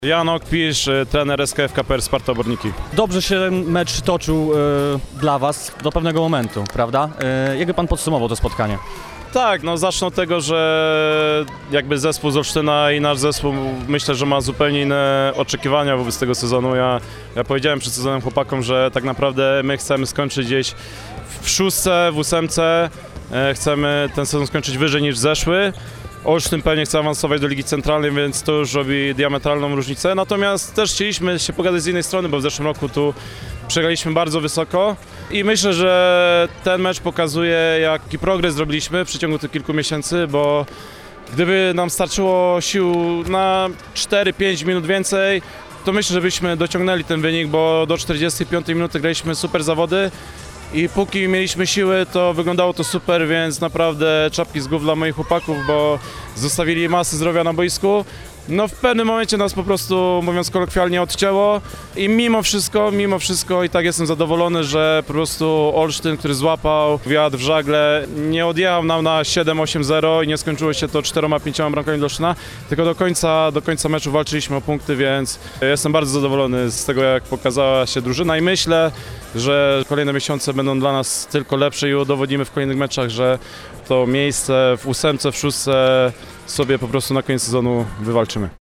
Jan Okpisz, trener SKF KPR Sparta Oborniki. Dobrze się mecz toczył dla Was do pewnego momentu, prawda? Jakby Pan podsumował to spotkanie? Tak, no zacznę od tego, że jakby zespół z Olsztyna i nasz zespół myślę, że ma zupełnie inne oczekiwania wobec tego sezonu. Ja powiedziałem przed sezonem chłopakom, że tak naprawdę my chcemy skończyć gdzieś w szóstce, w ósemce. Chcemy ten sezon skończyć wyżej niż zeszły. Olsztyn pewnie chce awansować do Ligi Centralnej, więc to już robi diametralną różnicę. Natomiast też chcieliśmy się pogadać z innej strony, bo w zeszłym roku tu przegraliśmy bardzo wysoko i myślę, że ten mecz pokazuje, jaki progres zrobiliśmy w przeciągu tych kilku miesięcy, bo gdyby nam starczyło sił na 4-5 minut więcej, to myślę, że byśmy dociągnęli ten wynik, bo do 45 minuty graliśmy super zawody. I póki mieliśmy siły, to wyglądało to super, więc naprawdę czapki z głów dla moich chłopaków, bo zostawili masę zdrowia na boisku. No w pewnym momencie nas po prostu, mówiąc kolokwialnie, odcięło i mimo wszystko i tak jestem zadowolony, że po prostu Olsztyn, który złapał wiatr w żagle, nie odjechał nam na 7-8-0 i nie skończyło się to 4-5 bramkami do Olsztyna, tylko do końca meczu walczyliśmy o punkty, więc jestem bardzo zadowolony z tego, jak pokazała się drużyna i myślę, że kolejne miesiące będą dla nas tylko lepsze i udowodnimy w kolejnych meczach, że to miejsce w ósemce, w szóstce sobie po prostu na koniec sezonu wywalczymy.